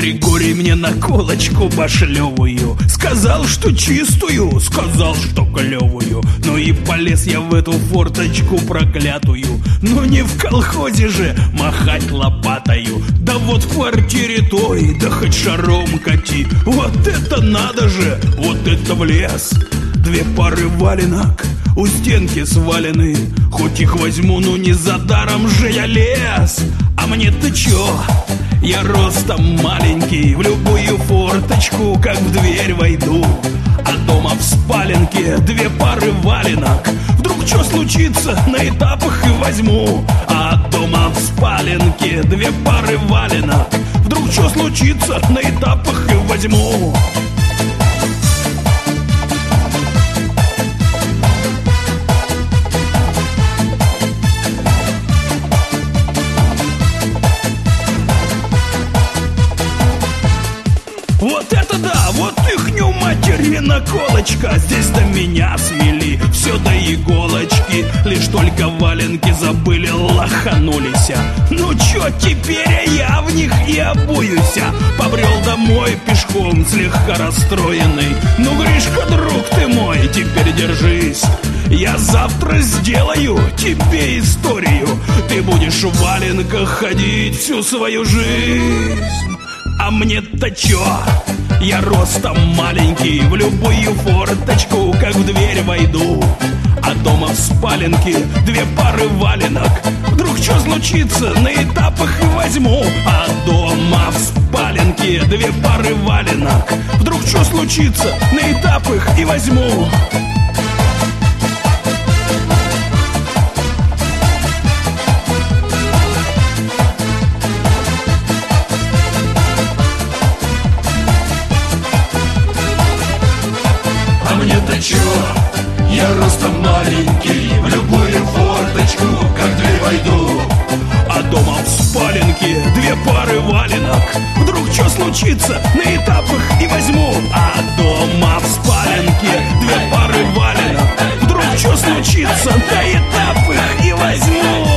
Григорий мне наколочку башлевую сказал, что чистую, сказал, что клевую. Ну и полез я в эту форточку проклятую. Но не в колхозе же махать лопатою. Да вот в квартире той, да хоть шаром кати. Вот это надо же, вот это в лес. Две пары валенок у стенки свалены. Хоть их возьму, ну не за даром же я лез. А мне-то чё? Я ростом маленький, в любую форточку, как в дверь войду. А дома в спаленке две пары валенок. Вдруг чё случится, на этапах и возьму. А дома в спаленке две пары валенок. Вдруг чё случится, на этапах и возьму. Вот это да, вот ихню матерь наколочка. Здесь-то меня смели, все до иголочки. Лишь только валенки забыли, лоханулись. Ну чё, теперь я в них и обуюся. Побрел домой пешком, слегка расстроенный. Ну, Гришка, друг ты мой, теперь держись. Я завтра сделаю тебе историю. Ты будешь в валенках ходить всю свою жизнь. А мне-то чё? Я ростом маленький, в любую форточку, как в дверь войду. А дома в спаленке две пары валенок. Вдруг чё случится, на этапах и возьму. А дома в спаленке две пары валенок. Вдруг чё случится, на этапах и возьму. Чё? Я ростом маленький, в любую форточку, как дверь войду. А дома в спаленке две пары валенок. Вдруг чё случится, на этапах и возьму. А дома в спаленке две пары валенок. Вдруг чё случится, на этапах и возьму.